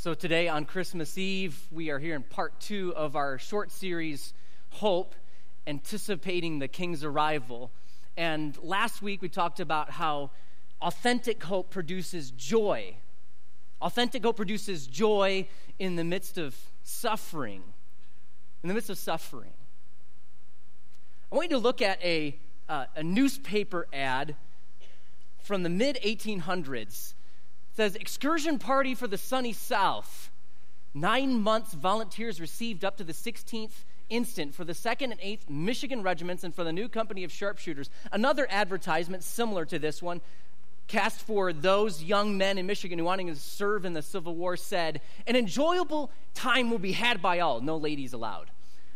So today on Christmas Eve, we are here in part 2 of our short series, Hope, anticipating the King's arrival. And last week we talked about how authentic hope produces joy. Authentic hope produces joy in the midst of suffering. In the midst of suffering. I want you to look at a newspaper ad from the mid-1800s. It says, excursion party for the sunny South. 9 months volunteers received up to the 16th instant for the 2nd and 8th Michigan regiments and for the new company of sharpshooters. Another advertisement similar to this one, cast for those young men in Michigan who wanting to serve in the Civil War, said, an enjoyable time will be had by all. No ladies allowed.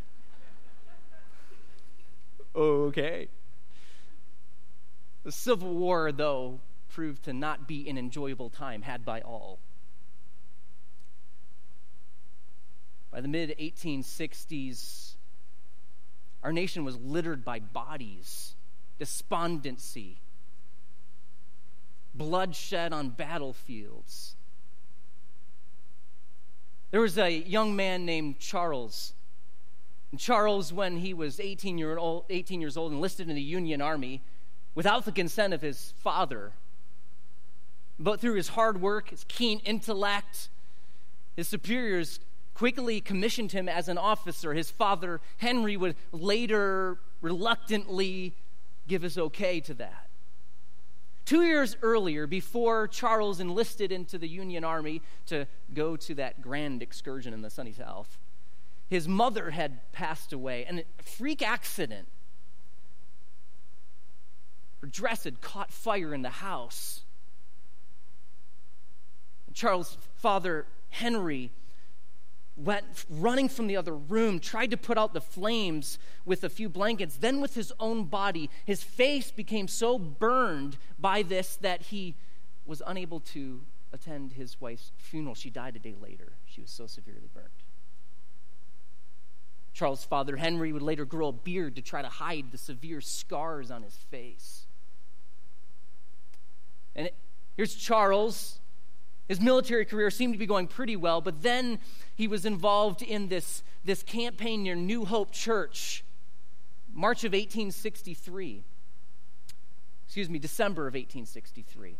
Okay. The Civil War, though, proved to not be an enjoyable time had by all. By the mid-1860s, our nation was littered by bodies, despondency, bloodshed on battlefields. There was a young man named Charles. And Charles, when he was 18 years old, enlisted in the Union Army without the consent of his father. But through his hard work, his keen intellect, his superiors quickly commissioned him as an officer. His father, Henry, would later reluctantly give his okay to that. 2 years earlier, before Charles enlisted into the Union Army to go to that grand excursion in the sunny South, his mother had passed away in a freak accident. Her dress had caught fire in the house. Charles' father, Henry, went running from the other room, tried to put out the flames with a few blankets. Then with his own body, his face became so burned by this that he was unable to attend his wife's funeral. She died a day later. She was so severely burned. Charles' father, Henry, would later grow a beard to try to hide the severe scars on his face. And here's Charles. His military career seemed to be going pretty well, but then he was involved in this campaign near New Hope Church, December of 1863.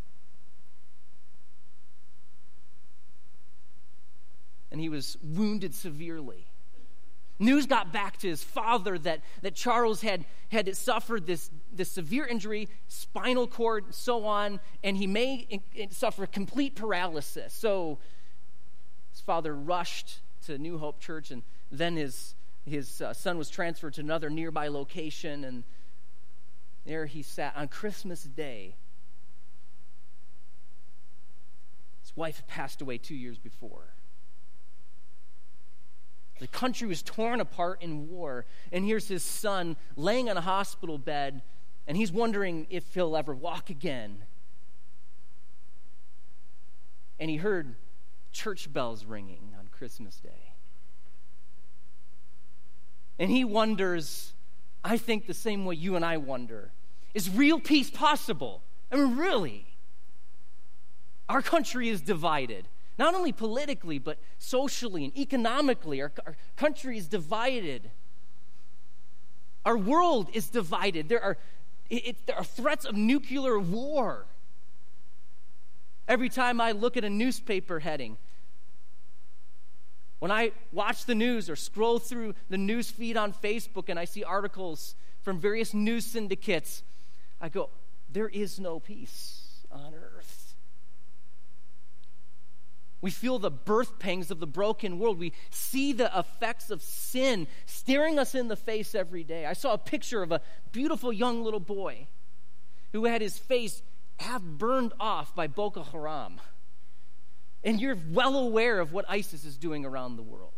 And he was wounded severely. News got back to his father that Charles had suffered this severe injury, spinal cord, and so on, and he may suffer complete paralysis. So his father rushed to New Hope Church, and then his son was transferred to another nearby location, and there he sat on Christmas Day. His wife had passed away 2 years before. The country was torn apart in war, and here's his son laying on a hospital bed, and he's wondering if he'll ever walk again. And he heard church bells ringing on Christmas Day. And he wonders, I think the same way you and I wonder, is real peace possible? I mean, really? Our country is divided. Not only politically, but socially and economically. Our country is divided. Our world is divided. There are threats of nuclear war. Every time I look at a newspaper heading, when I watch the news or scroll through the news feed on Facebook and I see articles from various news syndicates, I go, there is no peace on earth. We feel the birth pangs of the broken world. We see the effects of sin staring us in the face every day. I saw a picture of a beautiful young little boy who had his face half burned off by Boko Haram. And you're well aware of what ISIS is doing around the world.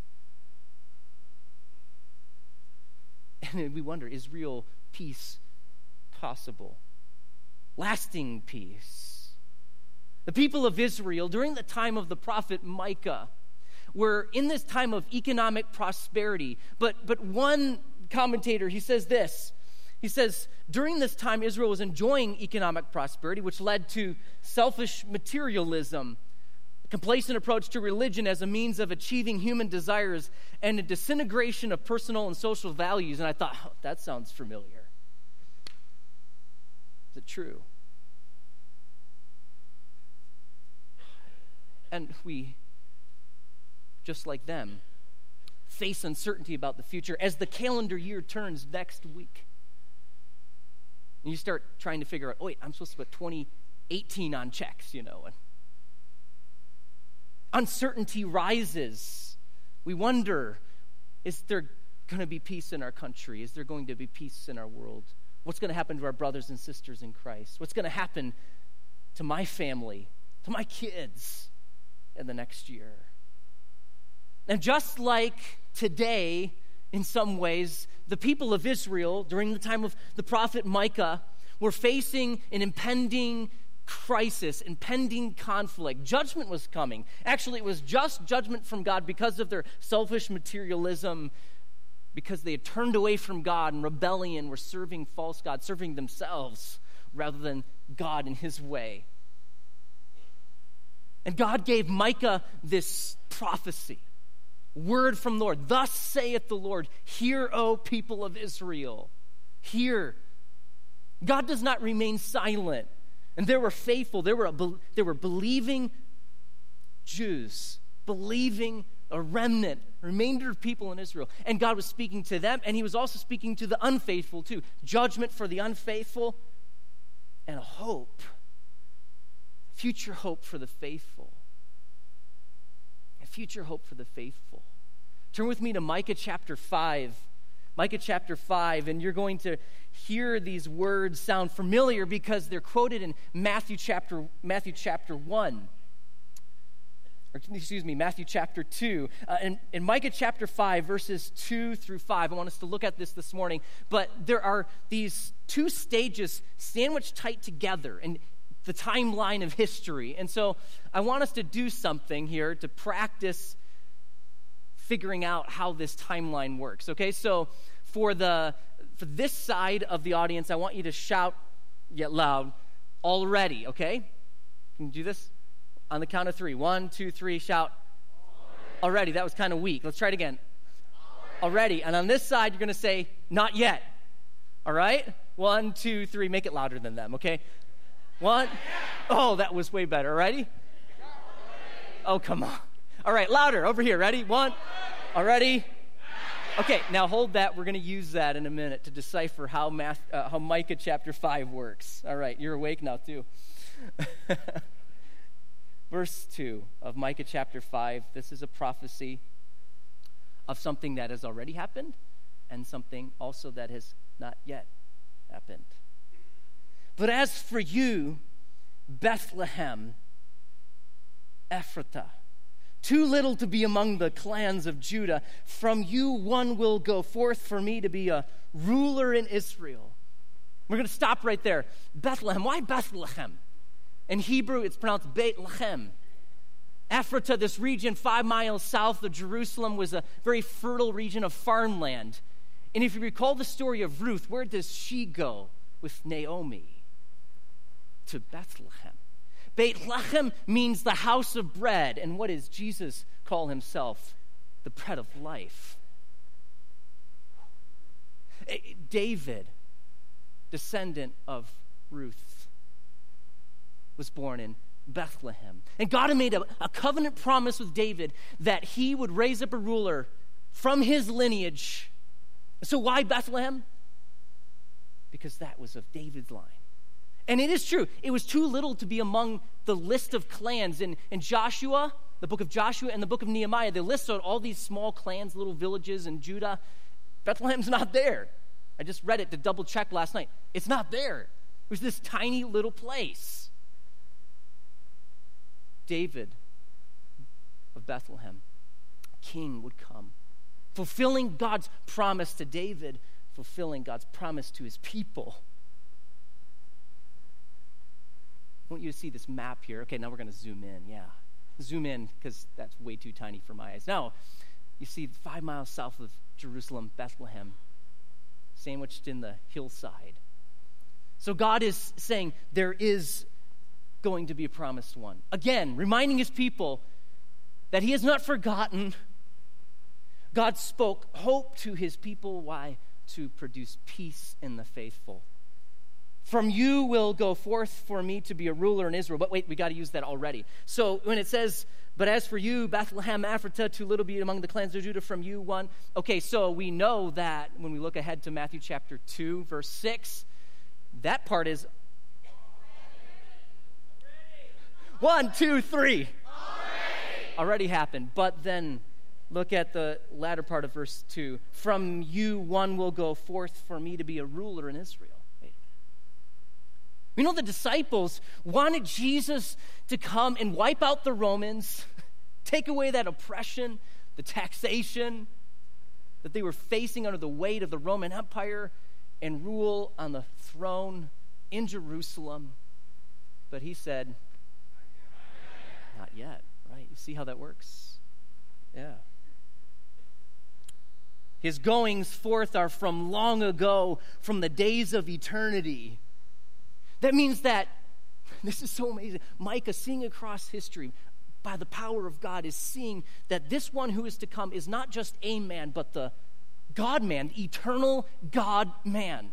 And we wonder, is real peace possible? Lasting peace. The people of Israel, during the time of the prophet Micah, were in this time of economic prosperity. But one commentator, he says this. He says, during this time, Israel was enjoying economic prosperity, which led to selfish materialism. a complacent approach to religion as a means of achieving human desires, and a disintegration of personal and social values. And I thought, oh, that sounds familiar. Is it true? And we, just like them, face uncertainty about the future as the calendar year turns next week. And you start trying to figure out, oh wait, I'm supposed to put 2018 on checks, And uncertainty rises. We wonder, is there going to be peace in our country? Is there going to be peace in our world? What's going to happen to our brothers and sisters in Christ? What's going to happen to my family, to my kids in the next year? And just like today, in some ways, the people of Israel, during the time of the prophet Micah, were facing an impending crisis, impending conflict. Judgment was coming. Actually, it was just judgment from God because of their selfish materialism, because they had turned away from God in rebellion, were serving false gods, serving themselves rather than God in his way. And God gave Micah this prophecy. Word from the Lord. Thus saith the Lord, hear, O people of Israel. Hear. God does not remain silent. And they were faithful. They were believing Jews, believing a remnant, remainder of people in Israel. And God was speaking to them, and he was also speaking to the unfaithful too. Judgment for the unfaithful and a hope. Future hope for the faithful. A future hope for the faithful. Turn with me to Micah chapter 5. Micah chapter 5, and you're going to hear these words sound familiar because they're quoted in Matthew chapter 1. Or, excuse me, Matthew chapter 2. In Micah chapter 5, verses 2 through 5, I want us to look at this morning. But there are these two stages sandwiched tight together in the timeline of history. And so I want us to do something here to practice figuring out how this timeline works. Okay, so for this side of the audience, I want you to shout yet loud, already, okay? Can you do this? On the count of 3. 1, 2, 3, shout. Already. That was kind of weak. Let's try it again. Already. And on this side, you're going to say, not yet. All right? 1, 2, 3. Make it louder than them, okay? 1. Oh, that was way better. Ready? Oh, come on. All right, louder. Over here. Ready? 1. Already? Okay, now hold that. We're going to use that in a minute to decipher how Micah chapter 5 works. All right, you're awake now too. Verse 2 of Micah chapter 5. This is a prophecy of something that has already happened and something also that has not yet happened. But as for you, Bethlehem, Ephrathah, too little to be among the clans of Judah, from you one will go forth for me to be a ruler in Israel. We're going to stop right there. Bethlehem. Why Bethlehem? In Hebrew, it's pronounced Beit Lechem. Ephrathah, this region 5 miles south of Jerusalem, was a very fertile region of farmland. And if you recall the story of Ruth, where does she go with Naomi? To Bethlehem. Beit Lechem means the house of bread. And what does Jesus call himself? The bread of life. David, descendant of Ruth, was born in Bethlehem. And God had made a covenant promise with David that he would raise up a ruler from his lineage. So why Bethlehem? Because that was of David's line. And it is true, it was too little to be among the list of clans. In Joshua, the book of Joshua and the book of Nehemiah, they list out all these small clans, little villages in Judah. Bethlehem's not there. I just read it to double check last night. It's not there. It was this tiny little place. David of Bethlehem, king, would come, fulfilling God's promise to David, fulfilling God's promise to his people. I want you to see this map here. Okay, now we're going to zoom in. Yeah, zoom in because that's way too tiny for my eyes. Now, you see 5 miles south of Jerusalem, Bethlehem, sandwiched in the hillside. So God is saying there is going to be a promised one. Again, reminding his people that he has not forgotten. God spoke hope to his people. Why? To produce peace in the faithful. From you will go forth for me to be a ruler in Israel. But wait, we got to use that already. So when it says, but as for you, Bethlehem, Ephratah, too little be among the clans of Judah, from you one. Okay, so we know that when we look ahead to Matthew chapter 2, verse 6, that part is 1, 2, 3. Already happened. But then look at the latter part of verse 2. From you one will go forth for me to be a ruler in Israel. We know the disciples wanted Jesus to come and wipe out the Romans, take away that oppression, the taxation that they were facing under the weight of the Roman Empire, and rule on the throne in Jerusalem. But he said, not yet, right? You see how that works? Yeah. His goings forth are from long ago, from the days of eternity. That means that, this is so amazing, Micah, seeing across history by the power of God, is seeing that this one who is to come is not just a man, but the God-man, the eternal God-man.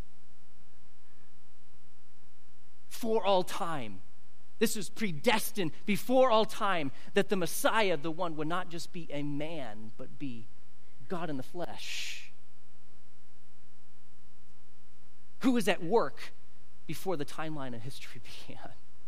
For all time. This is predestined before all time, that the Messiah, the one, would not just be a man, but be God in the flesh. Who is at work before the timeline of history began.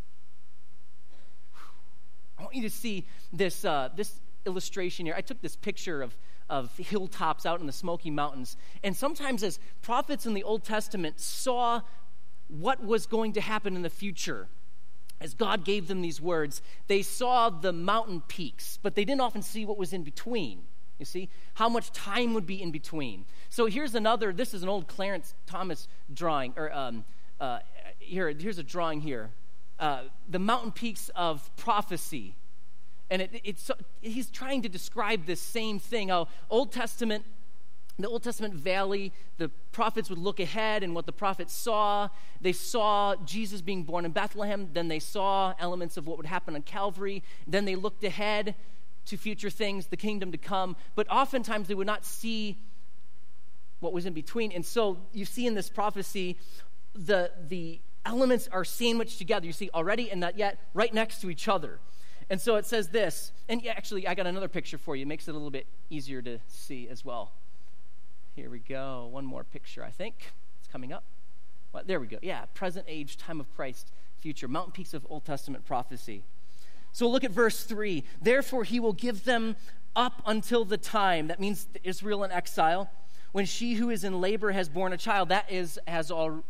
I want you to see this illustration here. I took this picture of hilltops out in the Smoky Mountains. And sometimes as prophets in the Old Testament saw what was going to happen in the future, as God gave them these words, they saw the mountain peaks, but they didn't often see what was in between. You see, how much time would be in between. So here's another, this is an old Clarence Thomas drawing, or here's a drawing here. The mountain peaks of prophecy. And he's trying to describe this same thing, how the Old Testament valley, the prophets would look ahead and what the prophets saw. They saw Jesus being born in Bethlehem. Then they saw elements of what would happen on Calvary. Then they looked ahead to future things, the kingdom to come. But oftentimes they would not see what was in between. And so you see in this prophecy, the elements are sandwiched together. You see already and not yet, right next to each other. And so it says this, and actually I got another picture for you. It makes it a little bit easier to see as well. Here we go. One more picture, I think. It's coming up. Well, there we go. Yeah, present age, time of Christ, future. Mountain peaks of Old Testament prophecy. So look at verse 3. Therefore he will give them up until the time. That means Israel in exile. When she who is in labor has borne a child. That has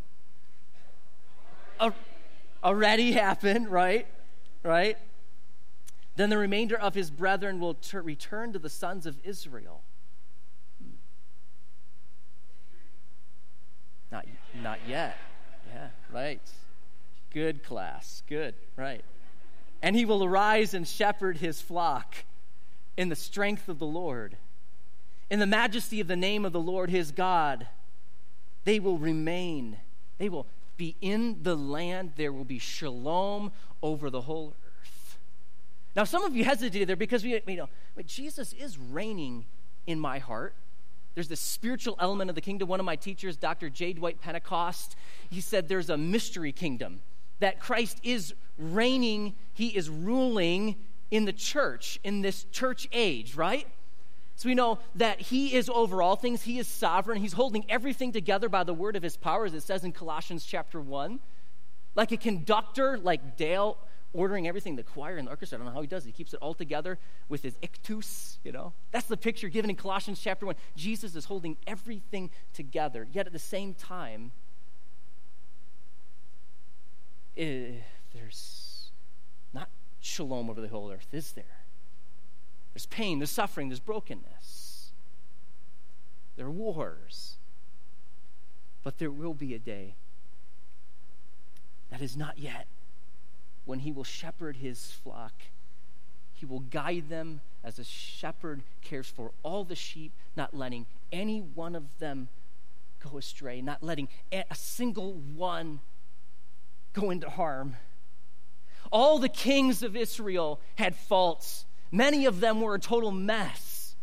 already happened, right? Right? Then the remainder of his brethren will return to the sons of Israel. Not yet. Yeah, right. Good class. Good, right. And he will arise and shepherd his flock in the strength of the Lord. In the majesty of the name of the Lord his God, they will remain. They will be in the land. There will be shalom over the whole earth. Now, some of you hesitated there because we know, but Jesus is reigning in my heart. There's this spiritual element of the kingdom. One of my teachers, Dr. J. Dwight Pentecost, he said there's a mystery kingdom, that Christ is reigning, he is ruling in the church, in this church age, right? So we know that he is over all things, he is sovereign, he's holding everything together by the word of his power, as it says in Colossians chapter 1. Like a conductor, like Dale, ordering everything, the choir and the orchestra, I don't know how he does it. He keeps it all together with his ictus, That's the picture given in Colossians chapter 1. Jesus is holding everything together, yet at the same time, there's not shalom over the whole earth, is there? There's pain, there's suffering, there's brokenness. There are wars. But there will be a day that is not yet, when he will shepherd his flock. He will guide them as a shepherd cares for all the sheep, not letting any one of them go astray, not letting a single one go into harm. All the kings of Israel had faults. Many of them were a total mess.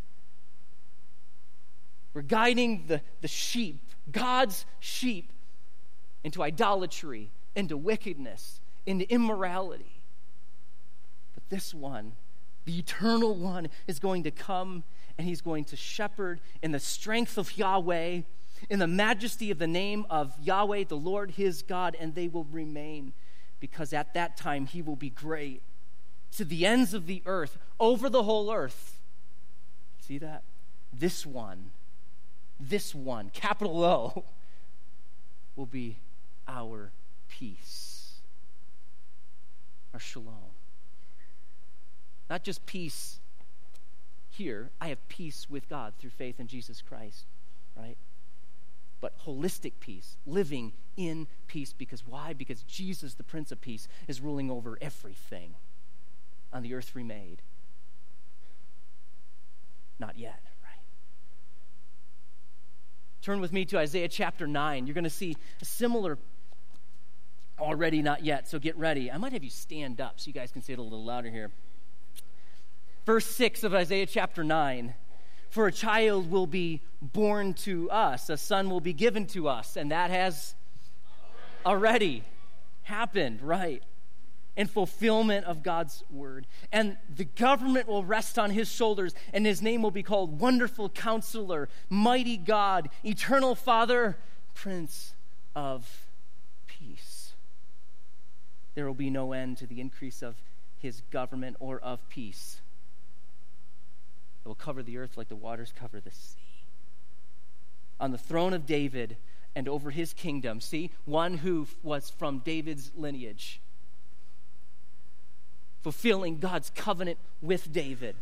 We're guiding the sheep, God's sheep, into idolatry, into wickedness, into immorality. But this one, the eternal one, is going to come, and he's going to shepherd in the strength of Yahweh, in the majesty of the name of Yahweh, the Lord his God, and they will remain, because at that time he will be great to the ends of the earth, over the whole earth. See that? This one, capital O, will be our peace, our shalom. Not just peace here. I have peace with God through faith in Jesus Christ, right? But holistic peace, living in peace. Because why? Because Jesus, the Prince of Peace, is ruling over everything on the earth remade. Not yet, right? Turn with me to Isaiah chapter 9. You're going to see a similar already, not yet, so get ready. I might have you stand up so you guys can say it a little louder here. Verse 6 of Isaiah chapter 9. For a child will be born to us, a son will be given to us, and that has already happened, right? In fulfillment of God's word. And the government will rest on his shoulders, and his name will be called Wonderful Counselor, Mighty God, Eternal Father, Prince of Peace. There will be no end to the increase of his government or of peace. It will cover the earth like the waters cover the sea. On the throne of David and over his kingdom, see, one who was from David's lineage, fulfilling God's covenant with David,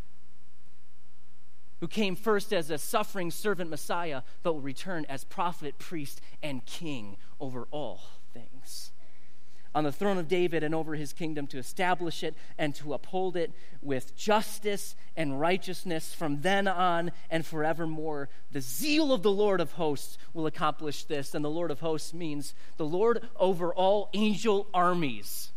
who came first as a suffering servant Messiah, but will return as prophet, priest, and king over all things. On the throne of David and over his kingdom, to establish it and to uphold it with justice and righteousness from then on and forevermore. The zeal of the Lord of hosts will accomplish this. And the Lord of hosts means the Lord over all angel armies.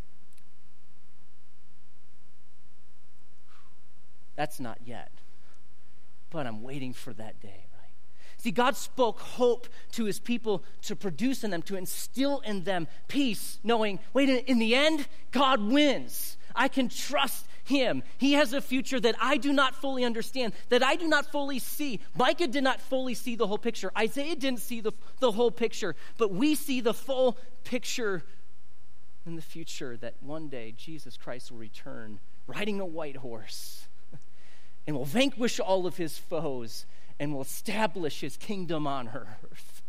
That's not yet, but I'm waiting for that day. See, God spoke hope to his people to produce in them, to instill in them peace, knowing, wait, in the end, God wins. I can trust him. He has a future that I do not fully understand, that I do not fully see. Micah did not fully see the whole picture. Isaiah didn't see the whole picture, but we see the full picture in the future, that one day Jesus Christ will return riding a white horse and will vanquish all of his foes and will establish his kingdom on earth.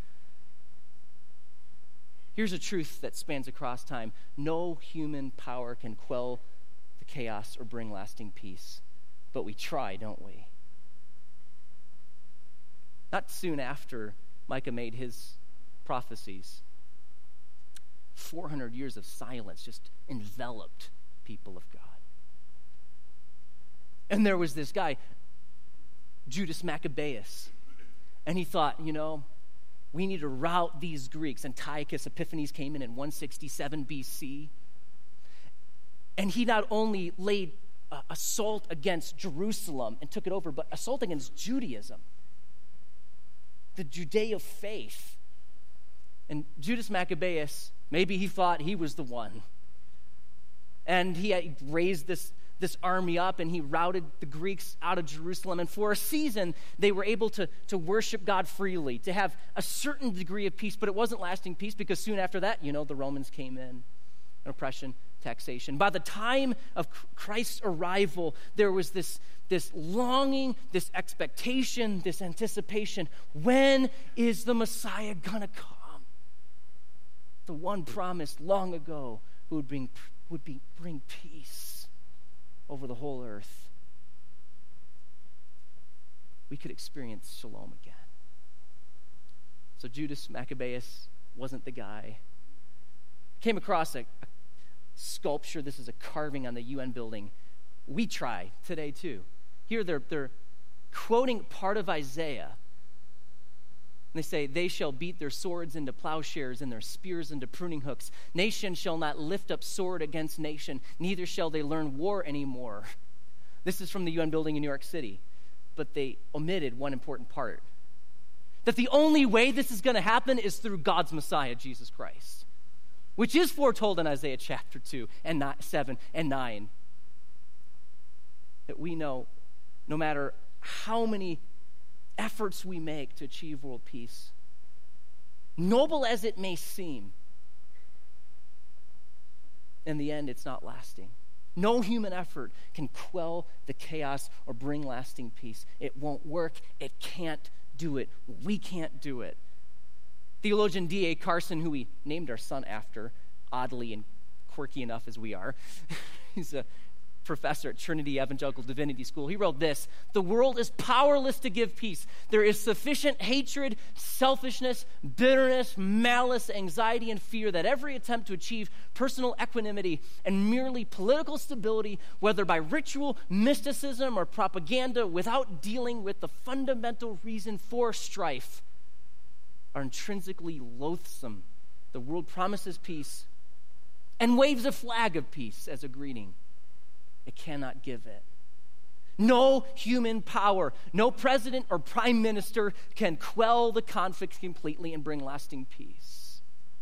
Here's a truth that spans across time. No human power can quell the chaos or bring lasting peace. But we try, don't we? Not soon after Micah made his prophecies, 400 years of silence just enveloped people of God. And there was this guy, Judas Maccabeus, and he thought, we need to rout these Greeks. Antiochus Epiphanes came in 167 BC, and he not only laid assault against Jerusalem and took it over, but assault against Judaism, the Judeo faith. And Judas Maccabeus, maybe he thought he was the one, and he had raised this army up, and he routed the Greeks out of Jerusalem. And for a season, they were able to worship God freely, to have a certain degree of peace, but it wasn't lasting peace, because soon after that, the Romans came in, oppression, taxation. By the time of Christ's arrival, there was this longing, this expectation, this anticipation. When is the Messiah gonna come? The one promised long ago, who would bring peace over the whole earth. We could experience shalom again. So Judas Maccabeus wasn't the guy. Came across a sculpture. This is a carving on the UN building. We try today too. Here they're quoting part of Isaiah And they say, they shall beat their swords into plowshares and their spears into pruning hooks. Nation shall not lift up sword against nation, neither shall they learn war anymore. This is from the UN building in New York City. But they omitted one important part. That the only way this is going to happen is through God's Messiah, Jesus Christ. Which is foretold in Isaiah chapter 2 and 7 and 9. That we know no matter how many efforts we make to achieve world peace, noble as it may seem, in the end, it's not lasting. No human effort can quell the chaos or bring lasting peace. It won't work. It can't do it. We can't do it. Theologian D.A. Carson, who we named our son after, oddly and quirky enough as we are, he's a professor at Trinity Evangelical Divinity School. He wrote this: the world is powerless to give peace. There is sufficient hatred, selfishness, bitterness, malice, anxiety, and fear that every attempt to achieve personal equanimity and merely political stability, whether by ritual, mysticism, or propaganda, without dealing with the fundamental reason for strife, are intrinsically loathsome. The world promises peace and waves a flag of peace as a greeting. It cannot give it. No human power, no president or prime minister can quell the conflict completely and bring lasting peace.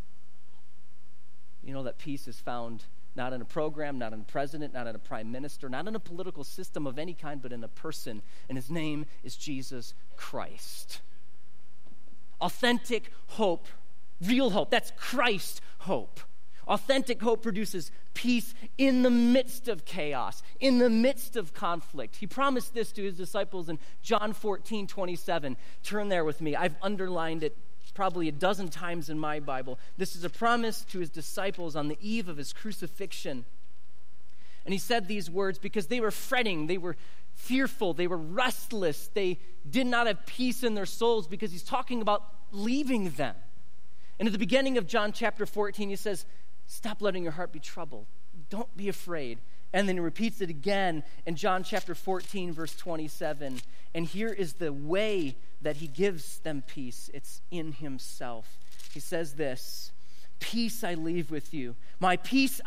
You know that peace is found not in a program, not in a president, not in a prime minister, not in a political system of any kind, but in a person, and his name is Jesus Christ. Authentic hope, real hope, that's Christ hope. Authentic hope produces peace in the midst of chaos, in the midst of conflict. He promised this to his disciples in John 14:27. Turn there with me. I've underlined it probably a dozen times in my Bible. This is a promise to his disciples on the eve of his crucifixion. And he said these words because they were fretting, they were fearful, they were restless, they did not have peace in their souls because he's talking about leaving them. And at the beginning of John chapter 14, he says, stop letting your heart be troubled. Don't be afraid. And then he repeats it again in John chapter 14, verse 27. And here is the way that he gives them peace. It's in himself. He says this: peace I leave with you. My peace,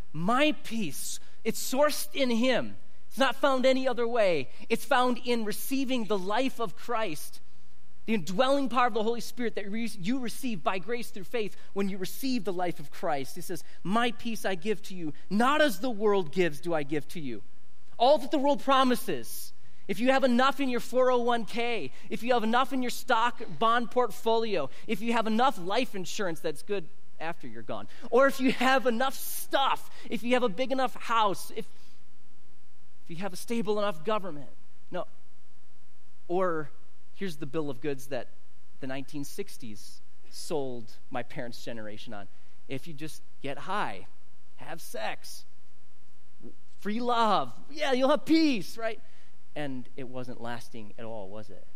it's sourced in him. It's not found any other way. It's found in receiving the life of Christ. The indwelling power of the Holy Spirit that you receive by grace through faith when you receive the life of Christ. He says, my peace I give to you, not as the world gives do I give to you. All that the world promises. If you have enough in your 401k, if you have enough in your stock bond portfolio, if you have enough life insurance that's good after you're gone, or if you have enough stuff, if you have a big enough house, if you have a stable enough government. No. Or here's the bill of goods that the 1960s sold my parents' generation on. If you just get high, have sex, free love, yeah, you'll have peace, right? And it wasn't lasting at all, was it?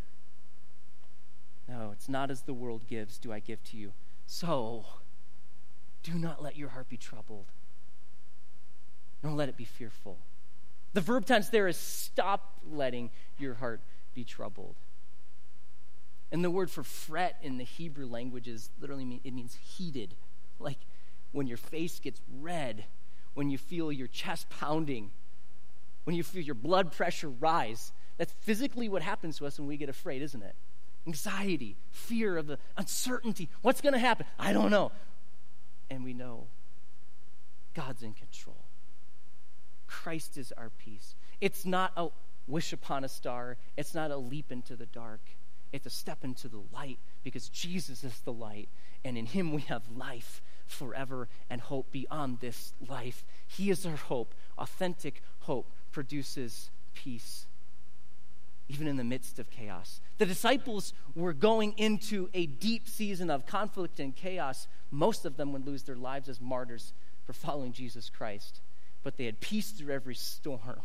No, it's not as the world gives do I give to you. So, do not let your heart be troubled. Don't let it be fearful. The verb tense there is stop letting your heart be troubled. And the word for fret in the Hebrew language is literally, it means heated. Like when your face gets red, when you feel your chest pounding, when you feel your blood pressure rise. That's physically what happens to us when we get afraid, isn't it? Anxiety, fear of the uncertainty. What's going to happen? I don't know. And we know God's in control. Christ is our peace. It's not a wish upon a star. It's not a leap into the dark. It's a step into the light because Jesus is the light, and in him we have life forever and hope beyond this life. He is our hope. Authentic hope produces peace, even in the midst of chaos. The disciples were going into a deep season of conflict and chaos. Most of them would lose their lives as martyrs for following Jesus Christ, but they had peace through every storm.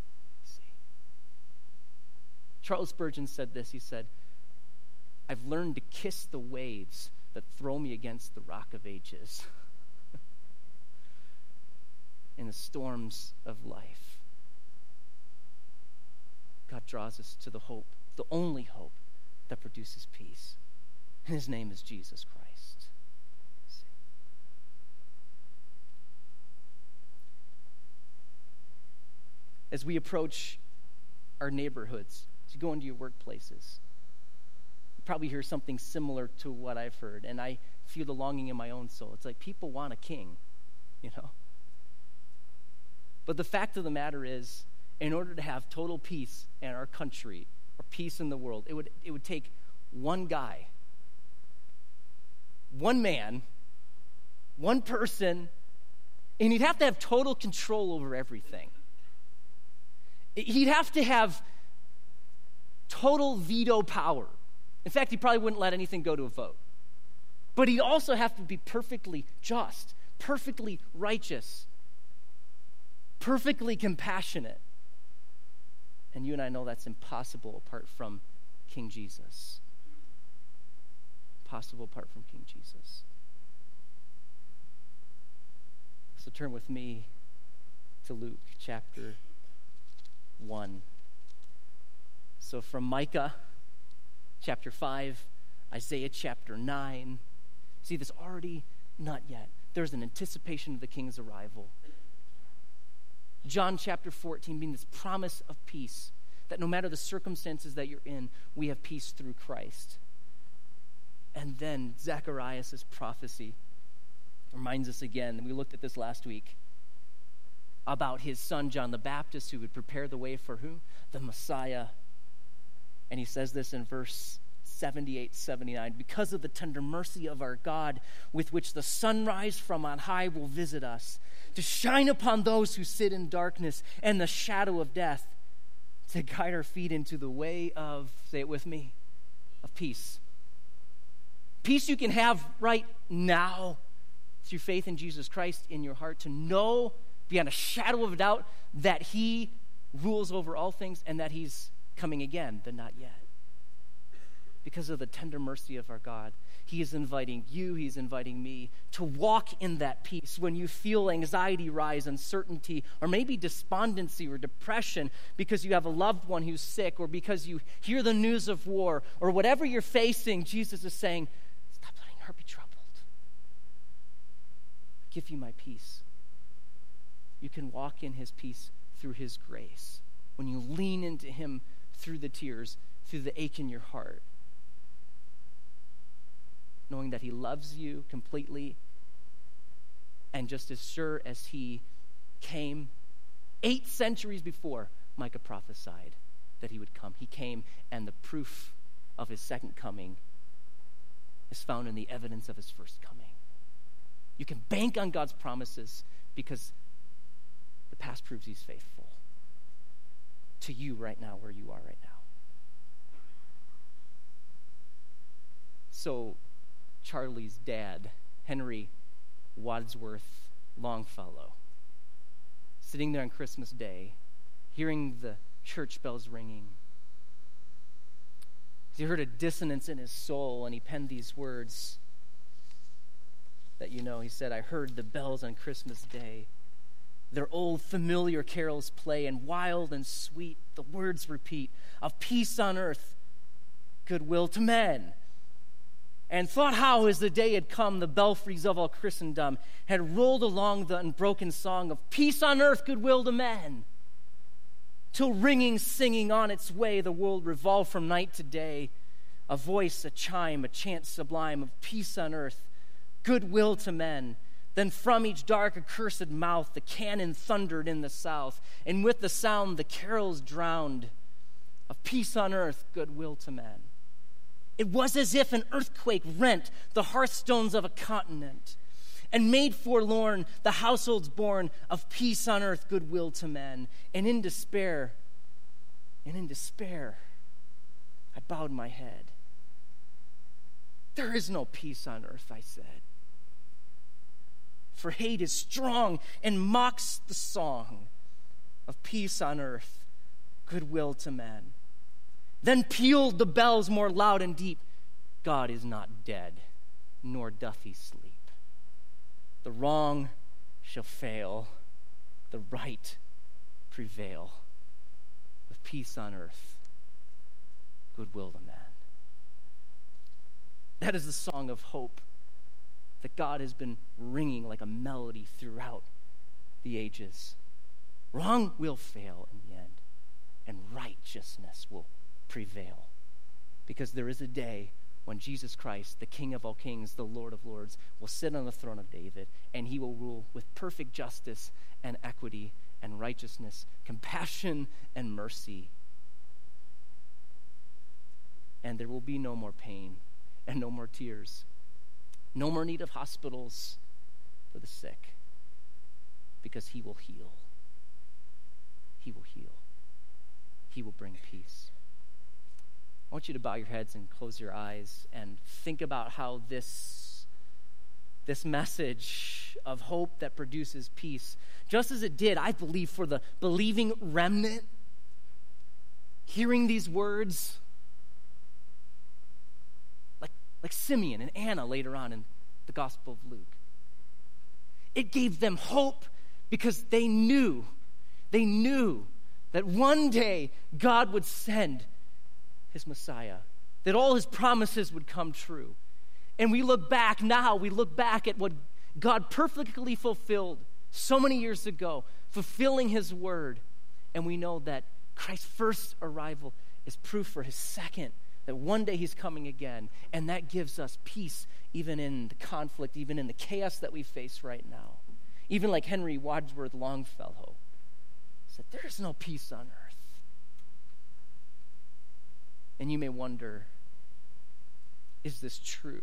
Charles Spurgeon said this. He said, I've learned to kiss the waves that throw me against the rock of ages in the storms of life. God draws us to the hope, the only hope that produces peace. and his name is Jesus Christ. As we approach our neighborhoods, as you go into your workplaces, you probably hear something similar to what I've heard, and I feel the longing in my own soul. It's like people want a king, you know? But the fact of the matter is, in order to have total peace in our country, or peace in the world, it would take one guy, one man, one person, and he'd have to have total control over everything. He'd have to have total veto power. In fact, he probably wouldn't let anything go to a vote. But he'd also have to be perfectly just, perfectly righteous, perfectly compassionate. And you and I know that's impossible apart from King Jesus. Impossible apart from King Jesus. So turn with me to Luke chapter 1. So from Micah chapter 5, Isaiah chapter 9. See, this already, not yet. There's an anticipation of the king's arrival. John chapter 14 being this promise of peace, that no matter the circumstances that you're in, we have peace through Christ. And then Zechariah's prophecy reminds us again, and we looked at this last week, about his son John the Baptist, who would prepare the way for who? The Messiah. And he says this in verse 78, 79, because of the tender mercy of our God, with which the sunrise from on high will visit us, to shine upon those who sit in darkness and the shadow of death, to guide our feet into the way of, say it with me, of peace. Peace you can have right now through faith in Jesus Christ in your heart, to know beyond a shadow of a doubt that he rules over all things and that he's coming again, but not yet. Because of the tender mercy of our God, he is inviting you, he's inviting me to walk in that peace when you feel anxiety rise, uncertainty, or maybe despondency or depression because you have a loved one who's sick, or because you hear the news of war, or whatever you're facing. Jesus is saying, stop letting her be troubled. I give you my peace. You can walk in his peace through his grace. When you lean into him through the tears, through the ache in your heart, knowing that he loves you completely, and just as sure as he came 8 centuries before Micah prophesied that he would come, he came, and the proof of his second coming is found in the evidence of his first coming. You can bank on God's promises because the past proves he's faithful to you right now, where you are right now. So Charlie's dad, Henry Wadsworth Longfellow, sitting there on Christmas Day, hearing the church bells ringing, he heard a dissonance in his soul, and he penned these words that you know. He said, I heard the bells on Christmas Day. Their old familiar carols play, and wild and sweet the words repeat of peace on earth, goodwill to men. And thought how, as the day had come, the belfries of all Christendom had rolled along the unbroken song of peace on earth, goodwill to men. Till ringing, singing on its way, the world revolved from night to day. A voice, a chime, a chant sublime of peace on earth, goodwill to men. Then from each dark accursed mouth the cannon thundered in the south, and with the sound the carols drowned of peace on earth, goodwill to men. It was as if an earthquake rent the hearthstones of a continent and made forlorn the households born of peace on earth, goodwill to men. And in despair, I bowed my head. There is no peace on earth, I said. For hate is strong and mocks the song of peace on earth, goodwill to men. Then pealed the bells more loud and deep. God is not dead, nor doth he sleep. The wrong shall fail, the right prevail, with peace on earth, goodwill to men. That is the song of hope that God has been ringing like a melody throughout the ages. Wrong will fail in the end, and righteousness will prevail. Because there is a day when Jesus Christ, the King of all kings, the Lord of lords, will sit on the throne of David, and he will rule with perfect justice and equity and righteousness, compassion and mercy. And there will be no more pain and no more tears, no more need of hospitals for the sick, because he will heal. He will heal. He will bring peace. I want you to bow your heads and close your eyes and think about how this message of hope that produces peace, just as it did, I believe, for the believing remnant, hearing these words, like Simeon and Anna later on in the Gospel of Luke. It gave them hope because they knew that one day God would send his Messiah, that all his promises would come true. And we look back at what God perfectly fulfilled so many years ago, fulfilling his word. And we know that Christ's first arrival is proof for his second, that one day he's coming again. And that gives us peace even in the conflict, even in the chaos that we face right now. Even like Henry Wadsworth Longfellow said, there is no peace on earth. And you may wonder, is this true?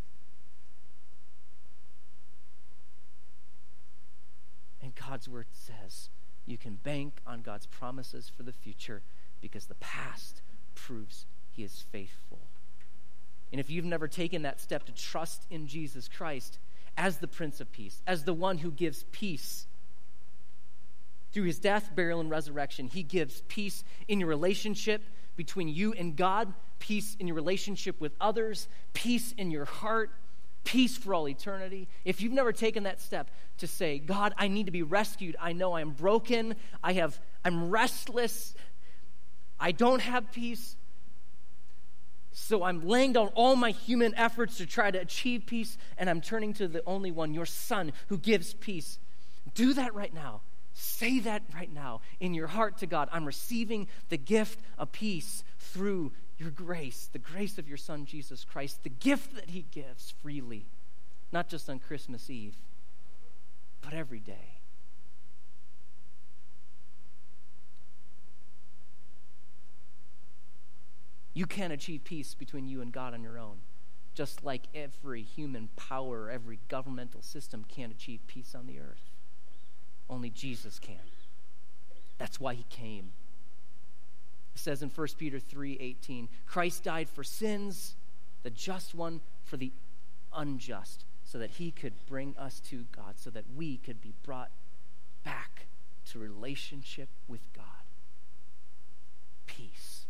And God's word says you can bank on God's promises for the future because the past proves he is faithful. And if you've never taken that step to trust in Jesus Christ as the Prince of Peace, as the one who gives peace, through his death, burial, and resurrection, he gives peace in your relationship between you and God, peace in your relationship with others, peace in your heart, peace for all eternity. If you've never taken that step to say, God, I need to be rescued. I know I'm broken. I'm restless. I don't have peace. So I'm laying down all my human efforts to try to achieve peace, and I'm turning to the only one, your Son, who gives peace. Do that right now. Say that right now in your heart to God. I'm receiving the gift of peace through your grace, the grace of your Son, Jesus Christ, the gift that he gives freely, not just on Christmas Eve, but every day. You can't achieve peace between you and God on your own, just like every human power, every governmental system can't achieve peace on the earth. Only Jesus can. That's why he came. It says in 1 Peter 3:18, Christ died for sins, the just one for the unjust, so that he could bring us to God, so that we could be brought back to relationship with God. Peace.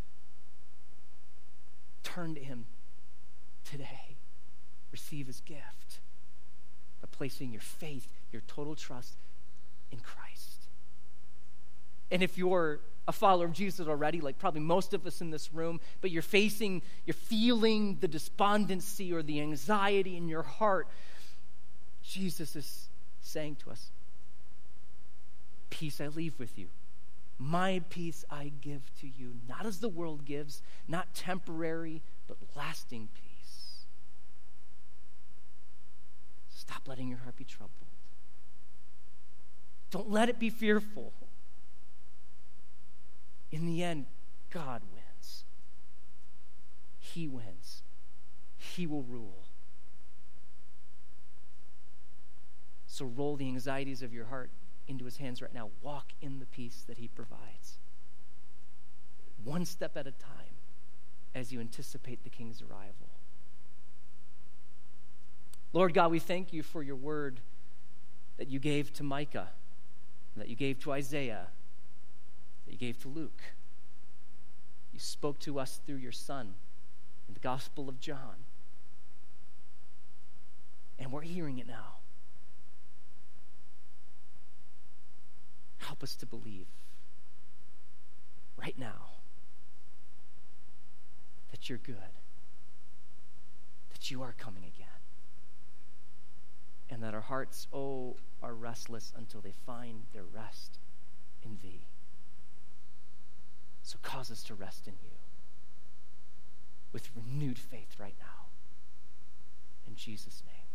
Turn to him today. Receive his gift by placing your faith, your total trust in Christ. And if you're a follower of Jesus already, like probably most of us in this room, but you're feeling the despondency or the anxiety in your heart, Jesus is saying to us, peace I leave with you. My peace I give to you, not as the world gives, not temporary, but lasting peace. Stop letting your heart be troubled. Don't let it be fearful. In the end, God wins. He wins. He will rule. So roll the anxieties of your heart into his hands right now. Walk in the peace that he provides. One step at a time as you anticipate the King's arrival. Lord God, we thank you for your word that you gave to Micah, that you gave to Isaiah, that you gave to Luke. You spoke to us through your Son in the Gospel of John. And we're hearing it now. Help us to believe right now that you're good, that you are coming again, and that our hearts, are restless until they find their rest in thee. So cause us to rest in you with renewed faith right now. In Jesus' name.